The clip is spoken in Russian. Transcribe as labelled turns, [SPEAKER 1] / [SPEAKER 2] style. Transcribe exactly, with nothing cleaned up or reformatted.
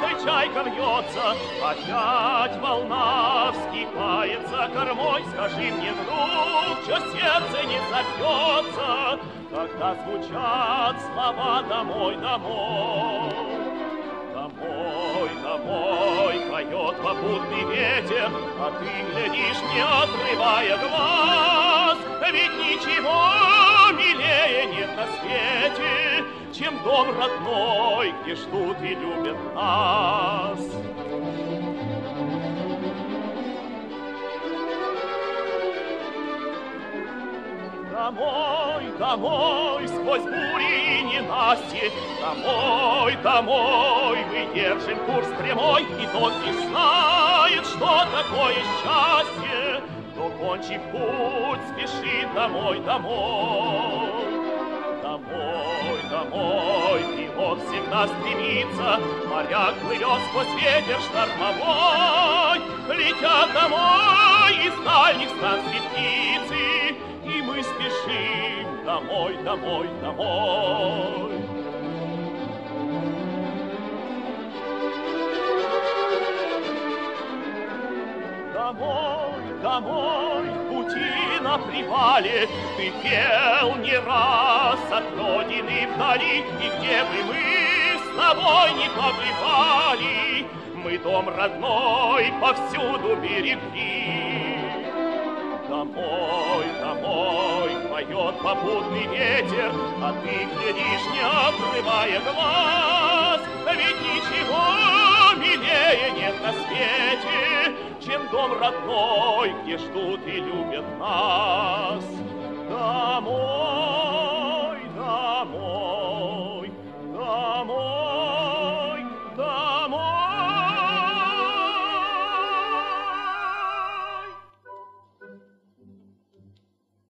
[SPEAKER 1] и чайка вьется, опять волна вскипается кормой. Скажи мне, друг, что сердце не забьется, когда звучат слова «домой, домой». Домой, домой, поет попутный ветер, а ты глядишь, не отрывая глаз. Ведь ничего милее нет на свете, чем дом родной, где ждут и любят нас. Домой, домой, сквозь бури и ненастье, домой, домой, мы держим курс прямой, и тот не знает, что такое счастье, кто, кончив путь, спешит домой, домой. Домой, домой, пилот всегда стремится, моряк плывет сквозь ветер штормовой, летят домой из дальних стран светлицы, и мы спешим домой, домой, домой. Домой, домой, в пути на привале ты пел не раз от родины вдали, и где бы мы с тобой не побывали, мы дом родной повсюду берегли. Домой, домой, поет попутный ветер, а ты глядишь, не отрывая глаз. Ведь ничего милее нет на свете, чем дом родной, где ждут и любят нас.